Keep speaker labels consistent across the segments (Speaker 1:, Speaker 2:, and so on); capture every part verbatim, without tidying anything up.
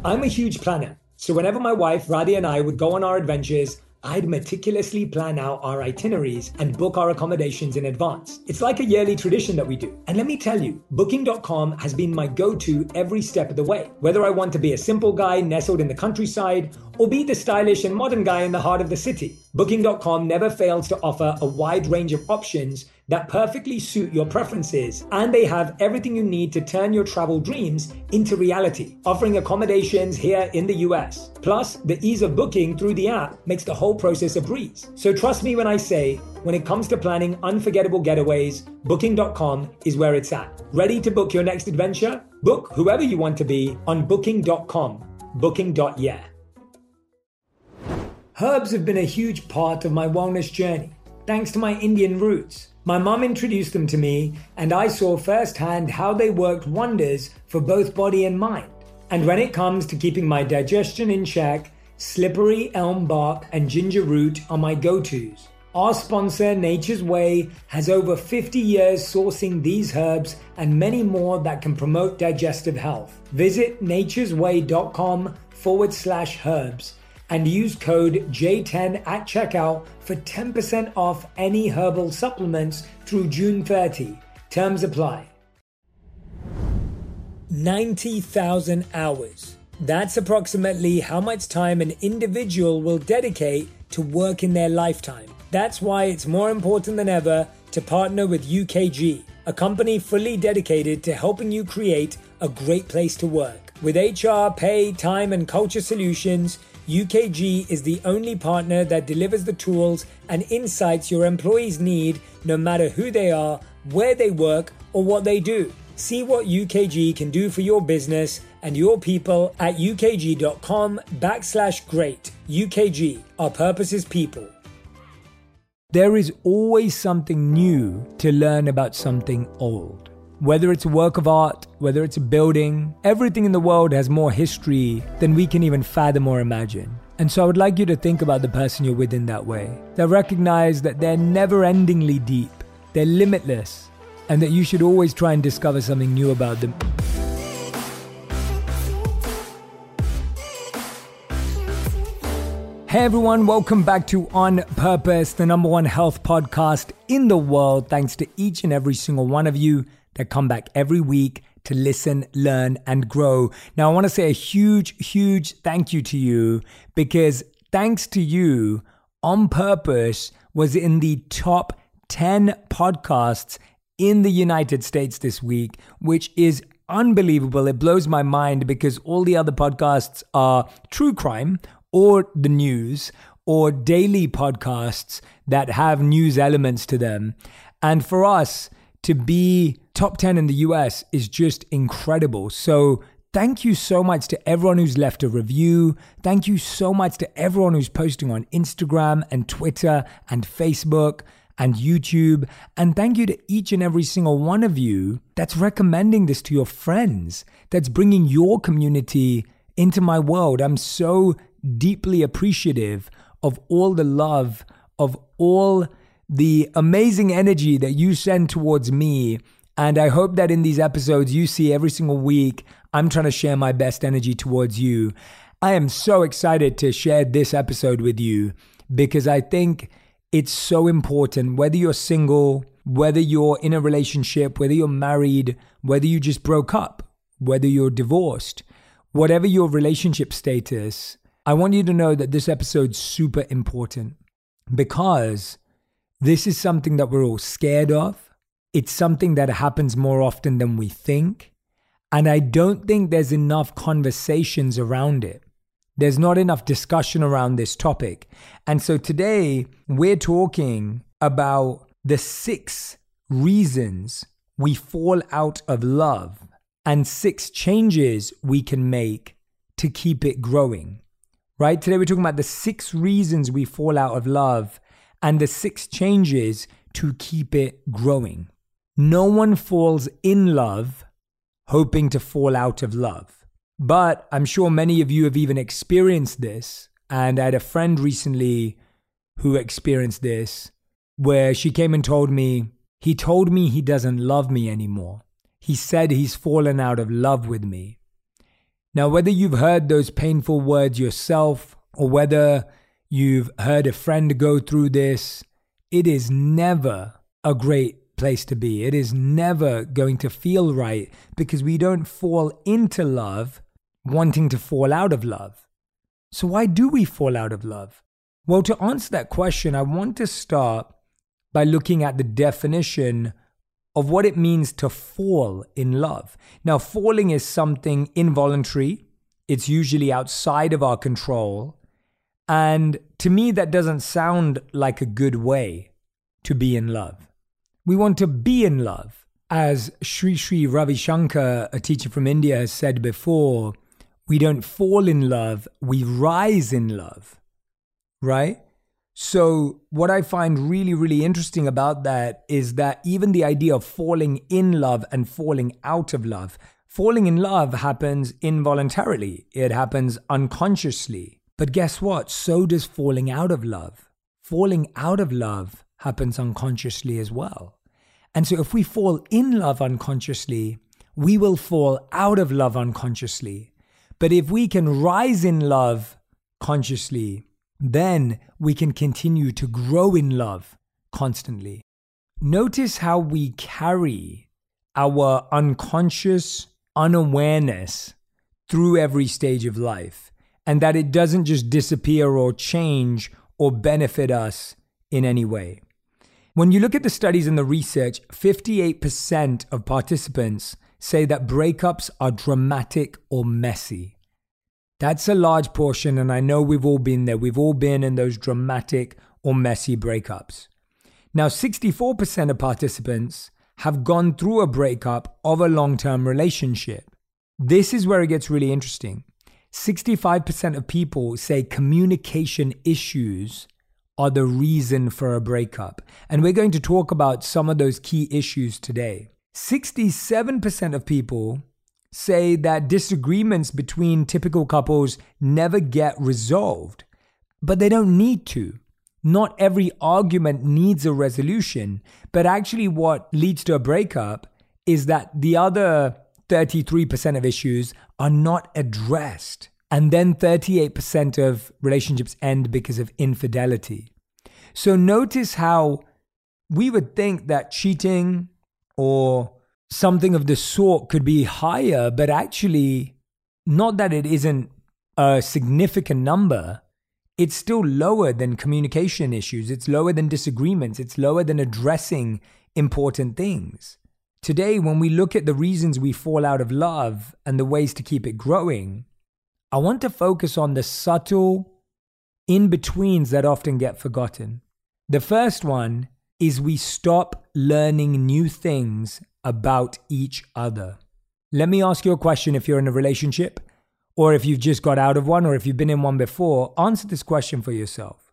Speaker 1: I'm a huge planner, so whenever my wife Radhi and I would go on our adventures, I'd meticulously plan out our itineraries and book our accommodations in advance. It's like a yearly tradition that we do. And let me tell you, booking dot com has been my go-to every step of the way. Whether I want to be a simple guy nestled in the countryside or be the stylish and modern guy in the heart of the city, booking dot com never fails to offer a wide range of options that perfectly suit your preferences, and they have everything you need to turn your travel dreams into reality, offering accommodations here in the U S. Plus, the ease of booking through the app makes the whole process a breeze. So trust me when I say, when it comes to planning unforgettable getaways, booking dot com is where it's at. Ready to book your next adventure? Book whoever you want to be on booking dot com. booking dot yeah. Herbs have been a huge part of my wellness journey, thanks to my Indian roots. My mum introduced them to me, and I saw firsthand how they worked wonders for both body and mind. And when it comes to keeping my digestion in check, slippery elm bark and ginger root are my go-tos. Our sponsor, Nature's Way, has over fifty years sourcing these herbs and many more that can promote digestive health. Visit naturesway.com forward slash herbs and use code J ten at checkout for ten percent off any herbal supplements through June thirtieth. Terms apply. ninety thousand hours. That's approximately how much time an individual will dedicate to work in their lifetime. That's why it's more important than ever to partner with U K G, a company fully dedicated to helping you create a great place to work. With H R, pay, time, and culture solutions, U K G is the only partner that delivers the tools and insights your employees need, no matter who they are, where they work, or what they do. See what U K G can do for your business and your people at ukg.com backslash great. U K G, our purpose is people. There is always something new to learn about something old. Whether it's a work of art, whether it's a building, everything in the world has more history than we can even fathom or imagine. And so I would like you to think about the person you're with in that way. That recognize that they're never-endingly deep, they're limitless, and that you should always try and discover something new about them. Hey everyone, welcome back to On Purpose, the number one health podcast in the world. Thanks to each and every single one of you that come back every week to listen, learn, and grow. Now, I want to say a huge, huge thank you to you, because thanks to you, On Purpose was in the top ten podcasts in the United States this week, which is unbelievable. It blows my mind because all the other podcasts are true crime or the news or daily podcasts that have news elements to them. And for us to be top ten in the U S is just incredible. So thank you so much to everyone who's left a review. Thank you so much to everyone who's posting on Instagram and Twitter and Facebook and YouTube. And thank you to each and every single one of you that's recommending this to your friends, that's bringing your community into my world. I'm so deeply appreciative of all the love, of all the amazing energy that you send towards me. And I hope that in these episodes, you see every single week, I'm trying to share my best energy towards you. I am so excited to share this episode with you because I think it's so important, whether you're single, whether you're in a relationship, whether you're married, whether you just broke up, whether you're divorced, whatever your relationship status, I want you to know that this episode's super important because this is something that we're all scared of. It's something that happens more often than we think. And I don't think there's enough conversations around it. There's not enough discussion around this topic. And so today we're talking about the six reasons we fall out of love and six changes we can make to keep it growing. Right? Today we're talking about the six reasons we fall out of love and the six changes to keep it growing. No one falls in love hoping to fall out of love. But I'm sure many of you have even experienced this. And I had a friend recently who experienced this, where she came and told me, he told me he doesn't love me anymore. He said he's fallen out of love with me. Now, whether you've heard those painful words yourself or whether you've heard a friend go through this, it is never a great place to be. It is never going to feel right because we don't fall into love wanting to fall out of love. So why do we fall out of love? Well, to answer that question, I want to start by looking at the definition of what it means to fall in love. Now, falling is something involuntary. It's usually outside of our control. And to me, that doesn't sound like a good way to be in love. We want to be in love. As Sri Sri Ravi Shankar, a teacher from India, has said before, we don't fall in love, we rise in love, right? So what I find really, really interesting about that is that even the idea of falling in love and falling out of love, falling in love happens involuntarily. It happens unconsciously. But guess what? So does falling out of love. Falling out of love happens unconsciously as well. And so if we fall in love unconsciously, we will fall out of love unconsciously. But if we can rise in love consciously, then we can continue to grow in love constantly. Notice how we carry our unconscious unawareness through every stage of life, and that it doesn't just disappear or change or benefit us in any way. When you look at the studies and the research, fifty-eight percent of participants say that breakups are dramatic or messy. That's a large portion, and I know we've all been there. We've all been in those dramatic or messy breakups. Now, sixty-four percent of participants have gone through a breakup of a long-term relationship. This is where it gets really interesting. sixty-five percent of people say communication issues are the reason for a breakup. And we're going to talk about some of those key issues today. sixty-seven percent of people say that disagreements between typical couples never get resolved, but they don't need to. Not every argument needs a resolution, but actually what leads to a breakup is that the other thirty-three percent of issues are not addressed. And then thirty-eight percent of relationships end because of infidelity. So notice how we would think that cheating or something of the sort could be higher, but actually, not that it isn't a significant number, it's still lower than communication issues. It's lower than disagreements. It's lower than addressing important things. Today, when we look at the reasons we fall out of love and the ways to keep it growing, I want to focus on the subtle in-betweens that often get forgotten. The first one is we stop learning new things about each other. Let me ask you a question. If you're in a relationship, or if you've just got out of one, or if you've been in one before, answer this question for yourself.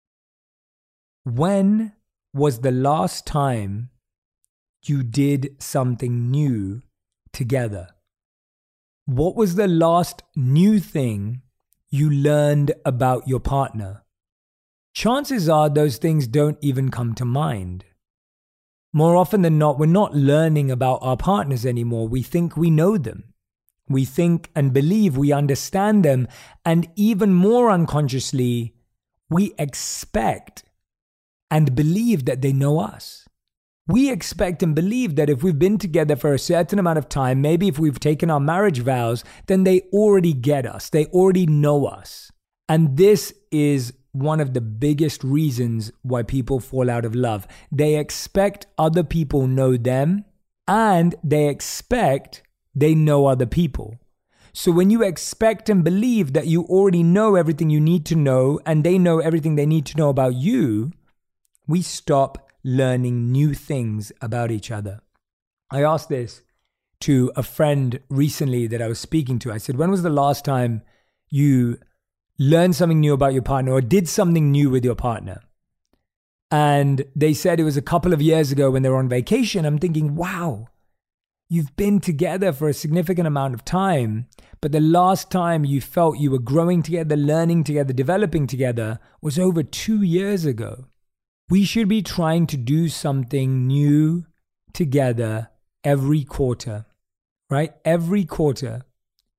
Speaker 1: When was the last time you did something new together? What was the last new thing you learned about your partner? Chances are those things don't even come to mind. More often than not, we're not learning about our partners anymore. We think we know them. We think and believe we understand them. And even more unconsciously, we expect and believe that they know us. We expect and believe that if we've been together for a certain amount of time, maybe if we've taken our marriage vows, then they already get us. They already know us. And this is one of the biggest reasons why people fall out of love. They expect other people know them, and they expect they know other people. So when you expect and believe that you already know everything you need to know, and they know everything they need to know about you, we stop learning new things about each other. I asked this to a friend recently that I was speaking to. I said, when was the last time you learned something new about your partner or did something new with your partner? And they said it was a couple of years ago when they were on vacation. I'm thinking, wow, you've been together for a significant amount of time, but the last time you felt you were growing together, learning together, developing together was over two years ago. We should be trying to do something new together every quarter, right? Every quarter.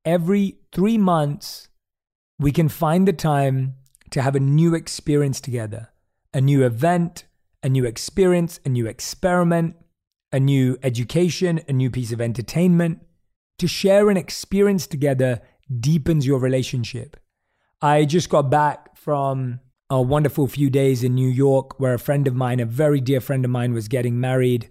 Speaker 1: every three months, we can find the time to have a new experience together, a new event, a new experience, a new experiment, a new education, a new piece of entertainment. To share an experience together deepens your relationship. I just got back from a wonderful few days in New York where a friend of mine, a very dear friend of mine, was getting married.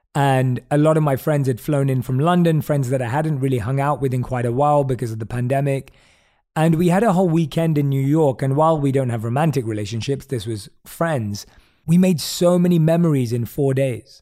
Speaker 1: And a lot of my friends had flown in from London, friends that I hadn't really hung out with in quite a while because of the pandemic. And we had a whole weekend in New York. And while we don't have romantic relationships, this was friends. We made so many memories in four days.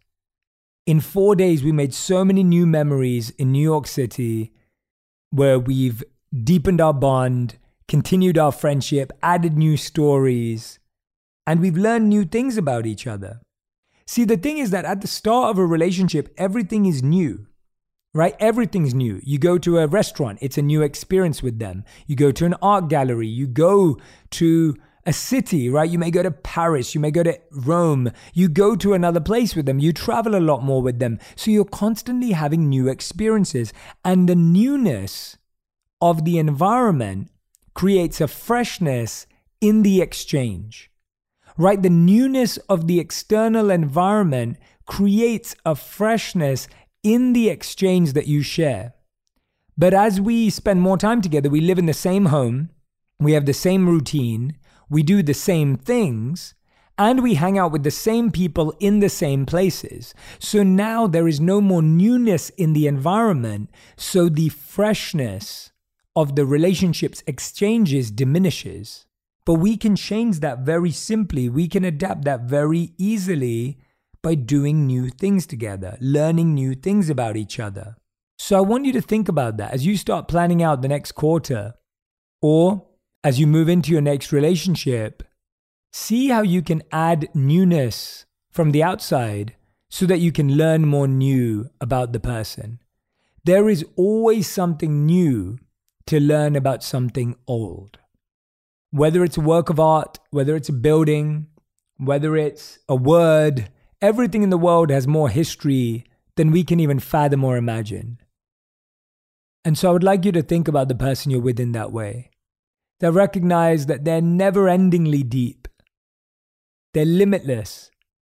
Speaker 1: In four days, we made so many new memories in New York City where we've deepened our bond, continued our friendship, added new stories, and we've learned new things about each other. See, the thing is that at the start of a relationship, everything is new, right? Everything's new. You go to a restaurant, it's a new experience with them. You go to an art gallery, you go to a city, right? You may go to Paris, you may go to Rome, you go to another place with them, you travel a lot more with them. So you're constantly having new experiences, and the newness of the environment creates a freshness in the exchange, right? The newness of the external environment creates a freshness in the exchange that you share. But as we spend more time together, we live in the same home, we have the same routine, we do the same things, and we hang out with the same people in the same places. So now there is no more newness in the environment, so the freshness of the relationship's exchanges diminishes. But we can change that very simply. We can adapt that very easily by doing new things together, learning new things about each other. So I want you to think about that as you start planning out the next quarter, or as you move into your next relationship. See how you can add newness from the outside so that you can learn more new about the person. There is always something new to learn about something old. Whether it's a work of art, whether it's a building, whether it's a word, everything in the world has more history than we can even fathom or imagine. And so I would like you to think about the person you're with in that way. That recognize that they're never-endingly deep. They're limitless.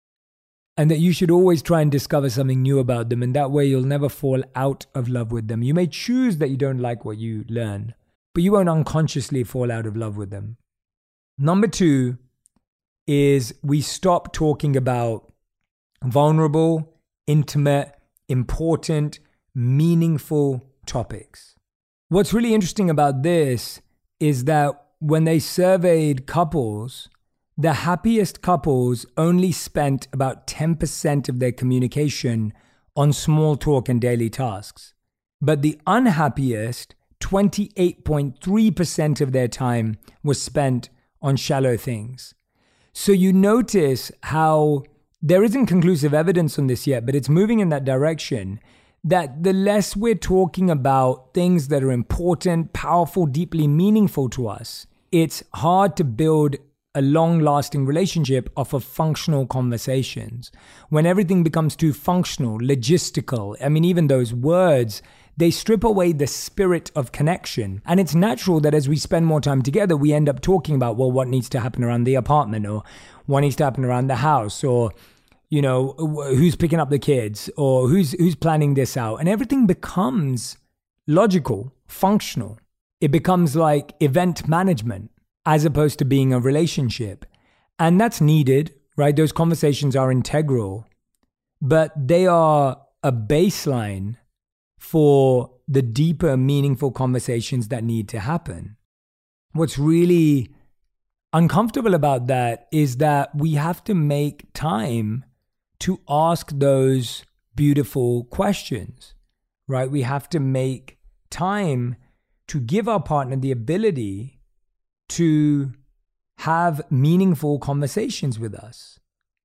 Speaker 1: And that you should always try and discover something new about them. And that way you'll never fall out of love with them. You may choose that you don't like what you learn, but you won't unconsciously fall out of love with them. Number two is we stop talking about vulnerable, intimate, important, meaningful topics. What's really interesting about this is that when they surveyed couples, the happiest couples only spent about ten percent of their communication on small talk and daily tasks. But the unhappiest, twenty-eight point three percent of their time was spent on shallow things. So you notice how there isn't conclusive evidence on this yet, but it's moving in that direction, that the less we're talking about things that are important, powerful, deeply meaningful to us, it's hard to build a long-lasting relationship off of functional conversations. When everything becomes too functional, logistical, I mean, even those words, they strip away the spirit of connection. And it's natural that as we spend more time together, we end up talking about, well, what needs to happen around the apartment, or what needs to happen around the house, or, you know, who's picking up the kids, or who's who's planning this out. And everything becomes logical, functional. It becomes like event management as opposed to being a relationship. And that's needed, right? Those conversations are integral, but they are a baseline for the deeper, meaningful conversations that need to happen. What's really uncomfortable about that is that we have to make time to ask those beautiful questions, right? We have to make time to give our partner the ability to have meaningful conversations with us.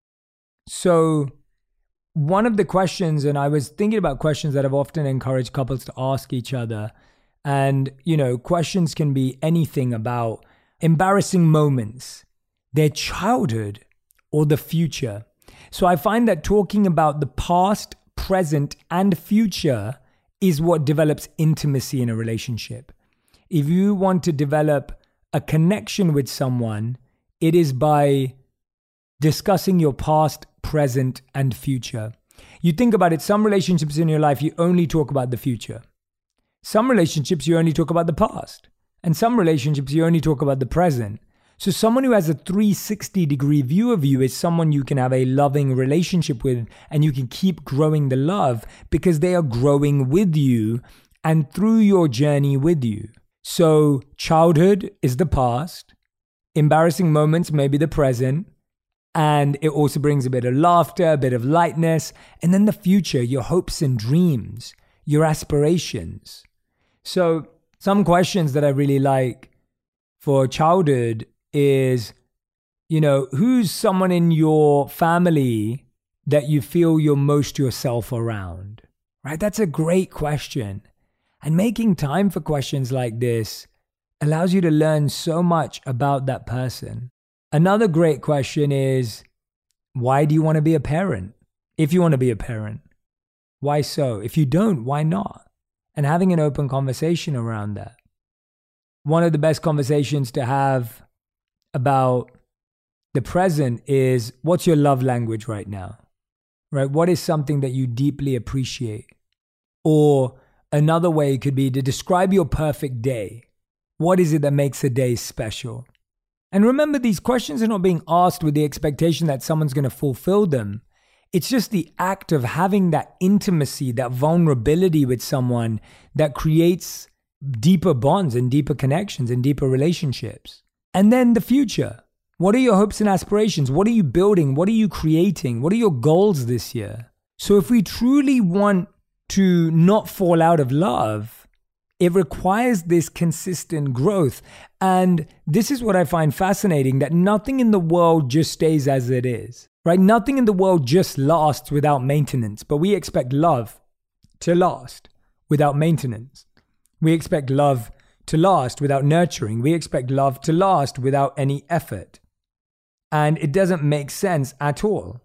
Speaker 1: So one of the questions, and I was thinking about questions that I've often encouraged couples to ask each other, and, you know, questions can be anything about embarrassing moments, their childhood, or the future. So I find that talking about the past, present, and future is what develops intimacy in a relationship. If you want to develop a connection with someone, it is by discussing your past, present, and future. You think about it, some relationships in your life, you only talk about the future. Some relationships, you only talk about the past. And some relationships, you only talk about the present. So someone who has a three sixty degree view of you is someone you can have a loving relationship with, and you can keep growing the love because they are growing with you and through your journey with you. So childhood is the past, embarrassing moments may be the present, and it also brings a bit of laughter, a bit of lightness, and then the future, your hopes and dreams, your aspirations. So some questions that I really like for childhood is, you know, who's someone in your family that you feel you're most yourself around, right? That's a great question. And making time for questions like this allows you to learn so much about that person. Another great question is, why do you want to be a parent? If you want to be a parent, why so? If you don't, why not? And having an open conversation around that. One of the best conversations to have about the present is, what's your love language right now? Right? What is something that you deeply appreciate? Or another way could be to describe your perfect day. What is it that makes a day special? And remember, these questions are not being asked with the expectation that someone's going to fulfill them. It's just the act of having that intimacy, that vulnerability with someone that creates deeper bonds and deeper connections and deeper relationships. And then the future. What are your hopes and aspirations? What are you building? What are you creating? What are your goals this year? So if we truly want to not fall out of love, it requires this consistent growth. And this is what I find fascinating, that nothing in the world just stays as it is, right? Nothing in the world just lasts without maintenance, but we expect love to last without maintenance. We expect love to last without nurturing. We expect love to last without any effort. And it doesn't make sense at all.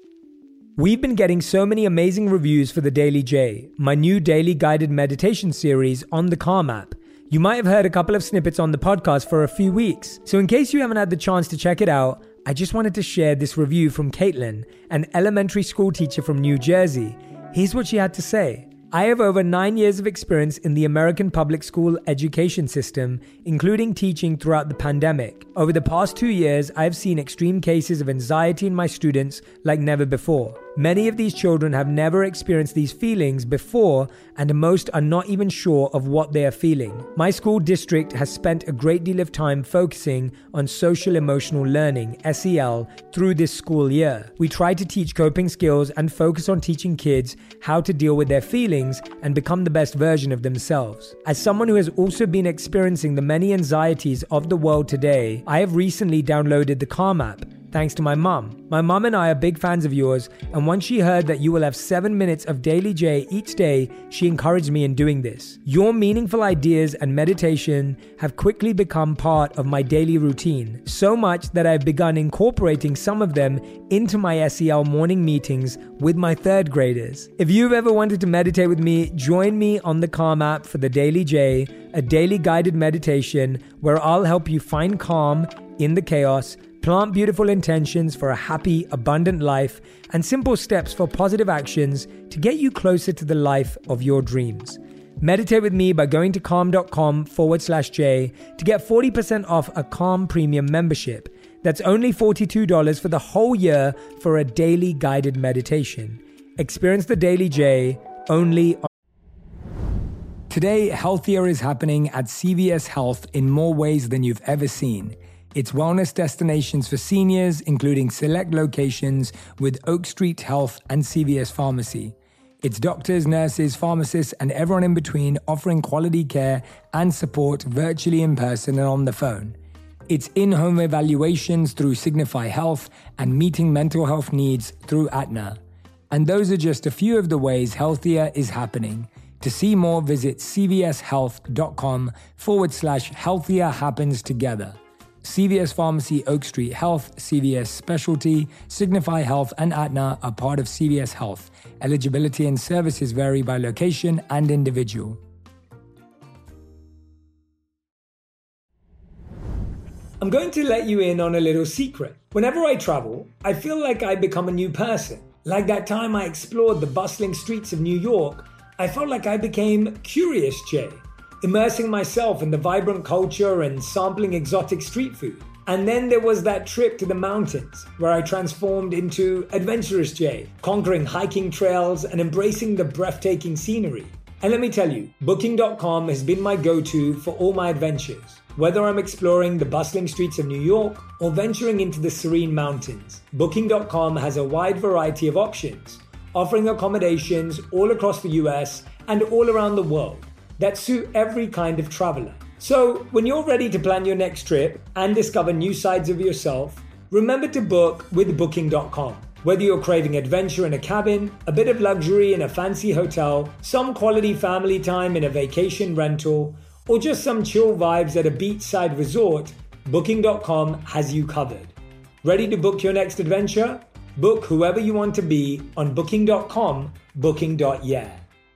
Speaker 1: We've been getting so many amazing reviews for the Daily J, my new daily guided meditation series on the Calm app. You might have heard a couple of snippets on the podcast for a few weeks. So in case you haven't had the chance to check it out, I just wanted to share this review from Caitlin, an elementary school teacher from New Jersey. Here's what she had to say. I have over nine years of experience in the American public school education system, including teaching throughout the pandemic. Over the past two years, I've seen extreme cases of anxiety in my students like never before. Many of these children have never experienced these feelings before, and most are not even sure of what they are feeling. My school district has spent a great deal of time focusing on social emotional learning, S E L, through this school year. We try to teach coping skills and focus on teaching kids how to deal with their feelings and become the best version of themselves. As someone who has also been experiencing the many anxieties of the world today, I have recently downloaded the Calm app, thanks to my mum. My mum and I are big fans of yours, and once she heard that you will have seven minutes of Daily J each day, she encouraged me in doing this. Your meaningful ideas and meditation have quickly become part of my daily routine, so much that I've begun incorporating some of them into my S E L morning meetings with my third graders. If you've ever wanted to meditate with me, join me on the Calm app for the Daily J, a daily guided meditation where I'll help you find calm in the chaos, plant beautiful intentions for a happy, abundant life, and simple steps for positive actions to get you closer to the life of your dreams. Meditate with me by going to calm.com forward slash J to get forty percent off a Calm Premium membership. That's only forty-two dollars for the whole year for a daily guided meditation. Experience the Daily J only on... Today, healthier is happening at C V S Health in more ways than you've ever seen. It's wellness destinations for seniors, including select locations with Oak Street Health and C V S Pharmacy. It's doctors, nurses, pharmacists, and everyone in between offering quality care and support virtually, in person, and on the phone. It's in-home evaluations through Signify Health and meeting mental health needs through Aetna. And those are just a few of the ways healthier is happening. To see more, visit cvshealth.com forward slash healthier happens together. C V S Pharmacy, Oak Street Health, C V S Specialty, Signify Health, and Aetna are part of C V S Health. Eligibility and services vary by location and individual. I'm going to let you in on a little secret. Whenever I travel, I feel like I become a new person. Like that time I explored the bustling streets of New York, I felt like I became Curious Jay, immersing myself in the vibrant culture and sampling exotic street food. And then there was that trip to the mountains, where I transformed into Adventurous Jay, conquering hiking trails and embracing the breathtaking scenery. And let me tell you, Booking dot com has been my go-to for all my adventures. Whether I'm exploring the bustling streets of New York or venturing into the serene mountains, Booking dot com has a wide variety of options, offering accommodations all across the U S and all around the world that suit every kind of traveler. So when you're ready to plan your next trip and discover new sides of yourself, remember to book with Booking dot com. Whether you're craving adventure in a cabin, a bit of luxury in a fancy hotel, some quality family time in a vacation rental, or just some chill vibes at a beachside resort, Booking dot com has you covered. Ready to book your next adventure? Book whoever you want to be on Booking dot com, booking dot yeah.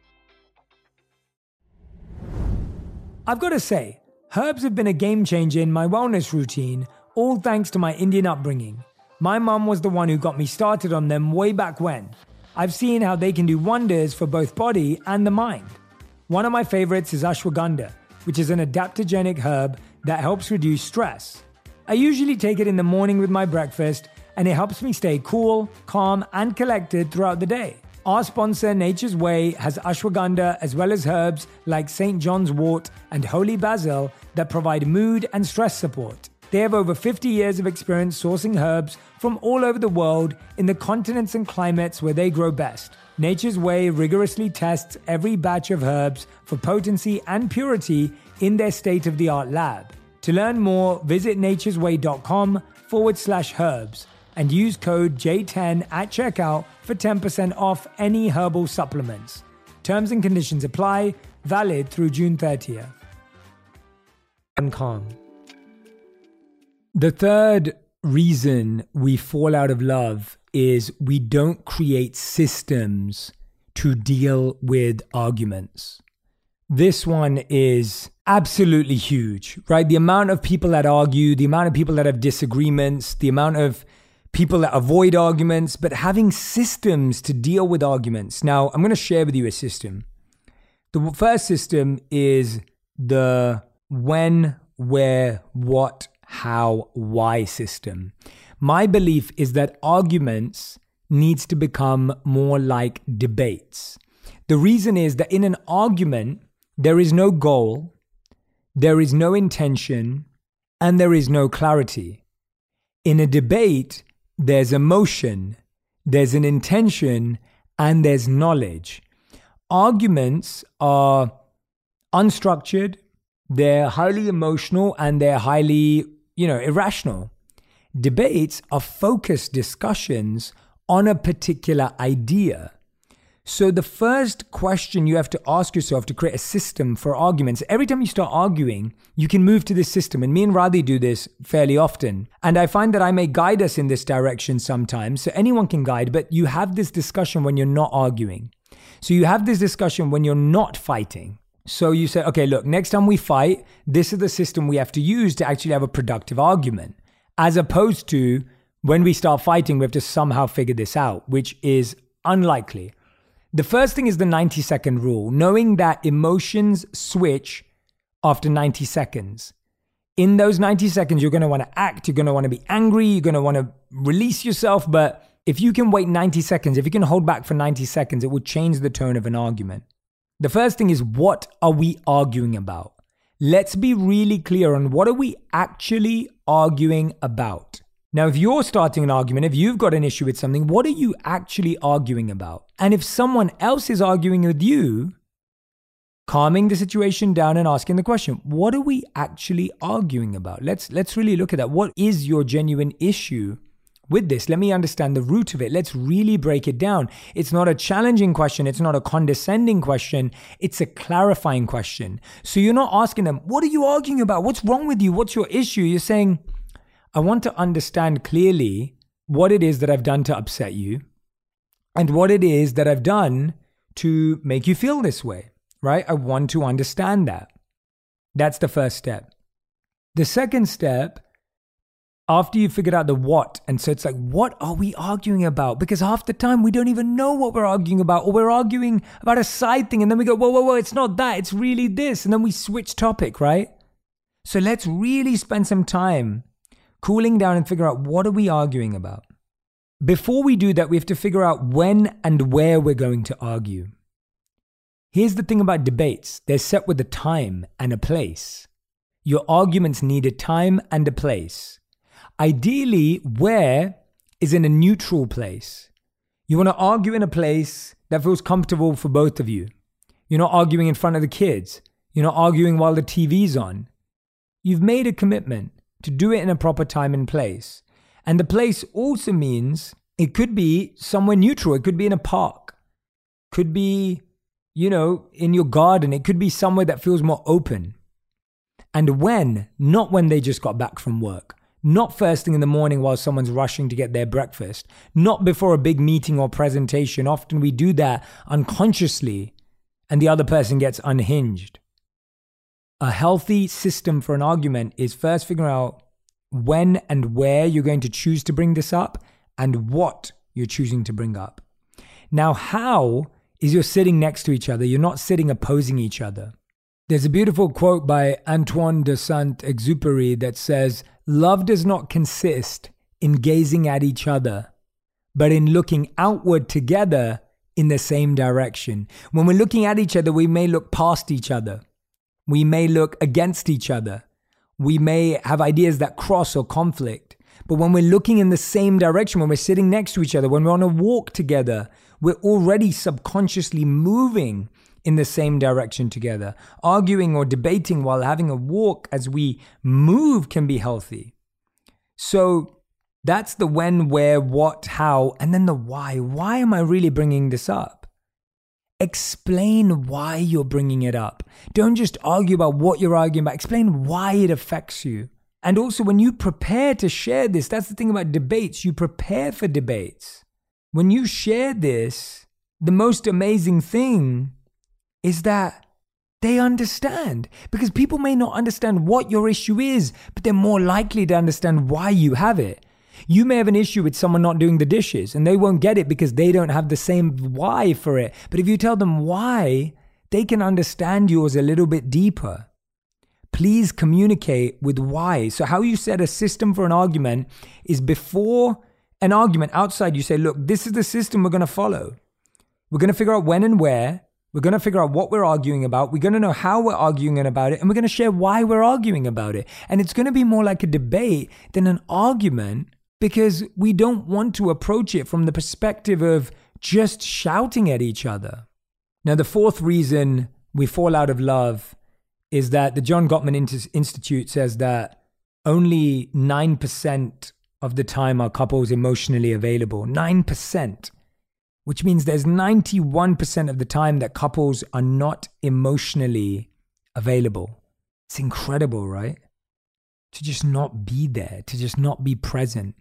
Speaker 1: I've got to say, herbs have been a game changer in my wellness routine, all thanks to my Indian upbringing. My mum was the one who got me started on them way back when. I've seen how they can do wonders for both body and the mind. One of my favorites is ashwagandha, which is an adaptogenic herb that helps reduce stress. I usually take it in the morning with my breakfast, and it helps me stay cool, calm, and collected throughout the day. Our sponsor, Nature's Way, has ashwagandha as well as herbs like Saint John's wort and holy basil that provide mood and stress support. They have over fifty years of experience sourcing herbs from all over the world in the continents and climates where they grow best. Nature's Way rigorously tests every batch of herbs for potency and purity in their state-of-the-art lab. To learn more, visit naturesway.com forward slash herbs and use code J ten at checkout for ten percent off any herbal supplements. Terms and conditions apply, valid through June thirtieth. And calm. The third reason we fall out of love is we don't create systems to deal with arguments. This one is absolutely huge, right? The amount of people that argue, the amount of people that have disagreements, the amount of people that avoid arguments, but having systems to deal with arguments. Now, I'm going to share with you a system. The first system is the when, where, what, how, why system. My belief is that arguments needs to become more like debates. The reason is that in an argument, there is no goal, there is no intention, and there is no clarity. In a debate, there's emotion, there's an intention, and there's knowledge. Arguments are unstructured, they're highly emotional, and they're highly, you know, irrational. Debates are focused discussions on a particular idea. So the first question you have to ask yourself to create a system for arguments, every time you start arguing, you can move to this system. And me and Radhi do this fairly often. And I find that I may guide us in this direction sometimes. So anyone can guide, but you have this discussion when you're not arguing. So you have this discussion when you're not fighting. So you say, okay, look, next time we fight, this is the system we have to use to actually have a productive argument. As opposed to when we start fighting, we have to somehow figure this out, which is unlikely. The first thing is the ninety second rule, knowing that emotions switch after ninety seconds. In those ninety seconds, you're going to want to act, you're going to want to be angry, you're going to want to release yourself. But if you can wait ninety seconds, if you can hold back for ninety seconds, it will change the tone of an argument. The first thing is, what are we arguing about? Let's be really clear on what are we actually arguing about. Now, if you're starting an argument, if you've got an issue with something, what are you actually arguing about? And if someone else is arguing with you, calming the situation down and asking the question, what are we actually arguing about? Let's let's really look at that. What is your genuine issue with this? Let me understand the root of it. Let's really break it down. It's not a challenging question. It's not a condescending question. It's a clarifying question. So you're not asking them, what are you arguing about? What's wrong with you? What's your issue? You're saying, I want to understand clearly what it is that I've done to upset you and what it is that I've done to make you feel this way, right? I want to understand that. That's the first step. The second step, after you figured out the what, and so it's like, what are we arguing about? Because half the time we don't even know what we're arguing about, or we're arguing about a side thing, and then we go, whoa, whoa, whoa, it's not that, it's really this. And then we switch topic, right? So let's really spend some time cooling down and figure out what are we arguing about. Before we do that, we have to figure out when and where we're going to argue. Here's the thing about debates. They're set with a time and a place. Your arguments need a time and a place. Ideally, where is in a neutral place. You want to argue in a place that feels comfortable for both of you. You're not arguing in front of the kids. You're not arguing while the T V's on. You've made a commitment to do it in a proper time and place. And the place also means it could be somewhere neutral. It could be in a park. Could be, you know, in your garden. It could be somewhere that feels more open. And when, not when they just got back from work. Not first thing in the morning while someone's rushing to get their breakfast. Not before a big meeting or presentation. Often we do that unconsciously and the other person gets unhinged. A healthy system for an argument is first figuring out when and where you're going to choose to bring this up and what you're choosing to bring up. Now, how is you're sitting next to each other. You're not sitting opposing each other. There's a beautiful quote by Antoine de Saint-Exupéry that says, "Love does not consist in gazing at each other, but in looking outward together in the same direction." When we're looking at each other, we may look past each other. We may look against each other. We may have ideas that cross or conflict. But when we're looking in the same direction, when we're sitting next to each other, when we're on a walk together, we're already subconsciously moving in the same direction together. Arguing or debating while having a walk as we move can be healthy. So that's the when, where, what, how, and then the why. Why am I really bringing this up? Explain why you're bringing it up. Don't just argue about what you're arguing about. Explain why it affects you. And also when you prepare to share this, that's the thing about debates. You prepare for debates. When you share this, the most amazing thing is that they understand. Because people may not understand what your issue is, but they're more likely to understand why you have it. You may have an issue with someone not doing the dishes and they won't get it because they don't have the same why for it. But if you tell them why, they can understand yours a little bit deeper. Please communicate with why. So how you set a system for an argument is before an argument outside, you say, look, this is the system we're going to follow. We're going to figure out when and where. We're going to figure out what we're arguing about. We're going to know how we're arguing about it. And we're going to share why we're arguing about it. And it's going to be more like a debate than an argument because we don't want to approach it from the perspective of just shouting at each other. Now, the fourth reason we fall out of love is that the John Gottman Institute says that only nine percent of the time are couples emotionally available. nine percent. Which means there's ninety-one percent of the time that couples are not emotionally available. It's incredible, right? To just not be there, to just not be present.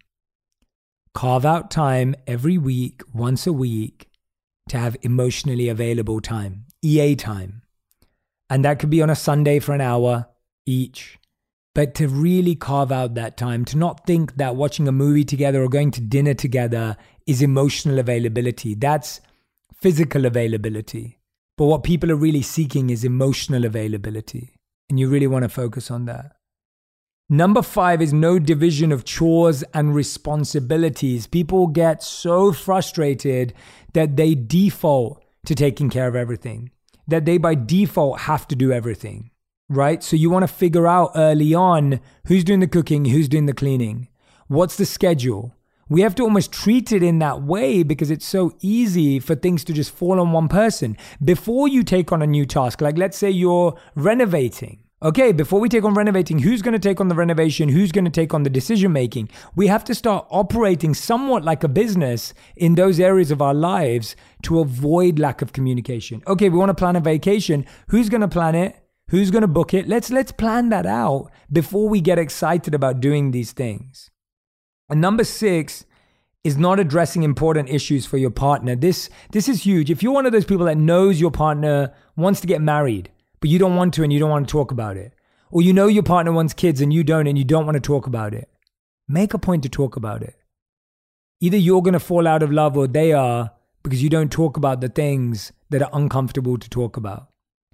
Speaker 1: Carve out time every week, once a week, to have emotionally available time, E A time. And that could be on a Sunday for an hour each. But to really carve out that time, to not think that watching a movie together or going to dinner together is emotional availability. That's physical availability. But what people are really seeking is emotional availability. And you really want to focus on that. Number five is no division of chores and responsibilities. People get so frustrated that they default to taking care of everything, that they by default have to do everything, right? So you want to figure out early on who's doing the cooking, who's doing the cleaning, what's the schedule. We have to almost treat it in that way because it's so easy for things to just fall on one person. Before you take on a new task, like let's say you're renovating. Okay, before we take on renovating, who's going to take on the renovation? Who's going to take on the decision making? We have to start operating somewhat like a business in those areas of our lives to avoid lack of communication. Okay, we want to plan a vacation. Who's going to plan it? Who's going to book it? Let's let's plan that out before we get excited about doing these things. And number six is not addressing important issues for your partner. This this is huge. If you're one of those people that knows your partner wants to get married, but you don't want to and you don't want to talk about it, or you know your partner wants kids and you don't and you don't want to talk about it, make a point to talk about it. Either you're going to fall out of love or they are, because you don't talk about the things that are uncomfortable to talk about.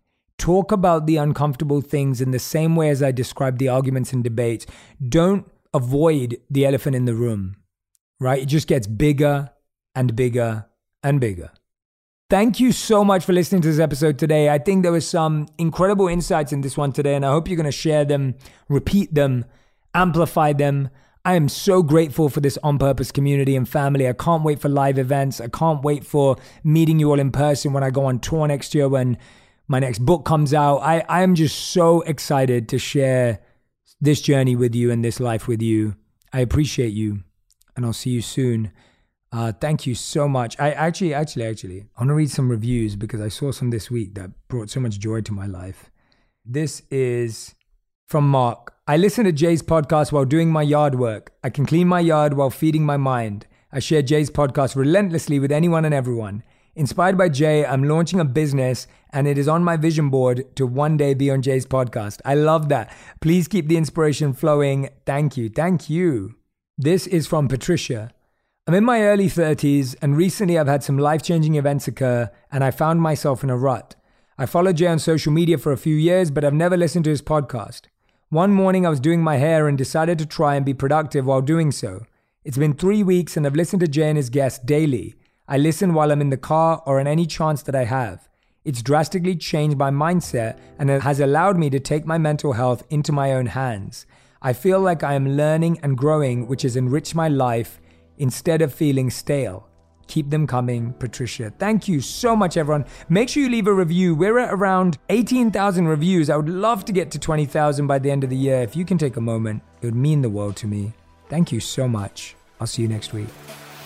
Speaker 1: Talk about the uncomfortable things in the same way as I described the arguments and debates. Don't avoid the elephant in the room, right? It just gets bigger and bigger and bigger. Thank you so much for listening to this episode today. I think there was some incredible insights in this one today, and I hope you're going to share them, repeat them, amplify them. I am so grateful for this On Purpose community and family. I can't wait for live events. I can't wait for meeting you all in person when I go on tour next year, when my next book comes out. I, I am just so excited to share this journey with you and this life with you. I appreciate you, and I'll see you soon. Uh, thank you so much. I actually, actually, actually, I want to read some reviews because I saw some this week that brought so much joy to my life. This is from Mark. I listen to Jay's podcast while doing my yard work. I can clean my yard while feeding my mind. I share Jay's podcast relentlessly with anyone and everyone. Inspired by Jay, I'm launching a business and it is on my vision board to one day be on Jay's podcast. I love that. Please keep the inspiration flowing. Thank you. Thank you. This is from Patricia. I'm in my early thirties and recently I've had some life-changing events occur and I found myself in a rut. I followed Jay on social media for a few years, but I've never listened to his podcast. One morning I was doing my hair and decided to try and be productive while doing so. It's been three weeks and I've listened to Jay and his guests daily. I listen while I'm in the car or on any chance that I have. It's drastically changed my mindset and it has allowed me to take my mental health into my own hands. I feel like I am learning and growing, which has enriched my life instead of feeling stale. Keep them coming, Patricia. Thank you so much, everyone. Make sure you leave a review. We're at around eighteen thousand reviews. I would love to get to twenty thousand by the end of the year. If you can take a moment, it would mean the world to me. Thank you so much. I'll see you next week.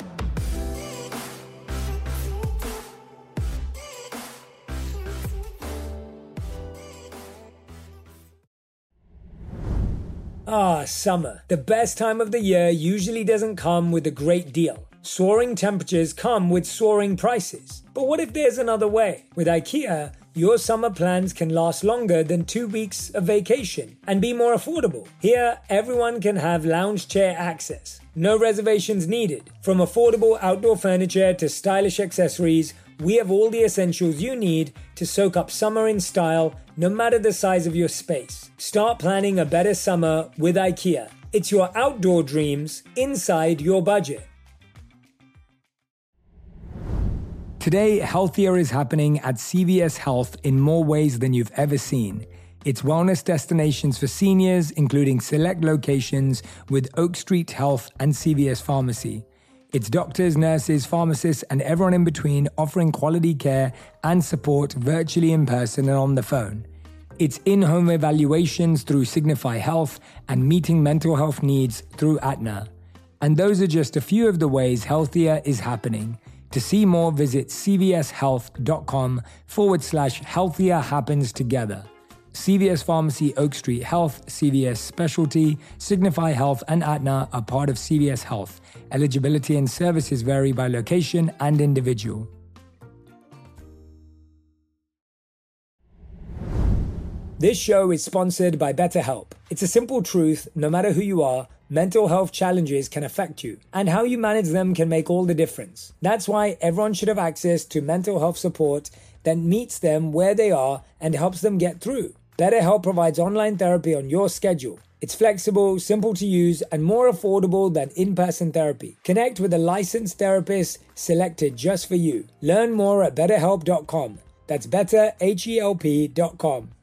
Speaker 1: Ah, summer. The best time of the year usually doesn't come with a great deal. Soaring temperatures come with soaring prices. But what if there's another way? With IKEA, your summer plans can last longer than two weeks of vacation and be more affordable. Here, everyone can have lounge chair access. No reservations needed. From affordable outdoor furniture to stylish accessories, we have all the essentials you need to soak up summer in style, no matter the size of your space. Start planning a better summer with IKEA. It's your outdoor dreams inside your budget. Today, healthier is happening at C V S Health in more ways than you've ever seen. It's wellness destinations for seniors, including select locations with Oak Street Health and C V S Pharmacy. It's doctors, nurses, pharmacists, and everyone in between offering quality care and support virtually, in person, and on the phone. It's in-home evaluations through Signify Health and meeting mental health needs through Aetna. And those are just a few of the ways healthier is happening. To see more, visit cvshealth.com forward slash healthier happens together. C V S Pharmacy, Oak Street Health, C V S Specialty, Signify Health, and Aetna are part of C V S Health. Eligibility and services vary by location and individual. This show is sponsored by BetterHelp. It's a simple truth, no matter who you are, mental health challenges can affect you, and how you manage them can make all the difference. That's why everyone should have access to mental health support that meets them where they are and helps them get through. BetterHelp provides online therapy on your schedule. It's flexible, simple to use, and more affordable than in-person therapy. Connect with a licensed therapist selected just for you. Learn more at better help dot com. That's better help dot com.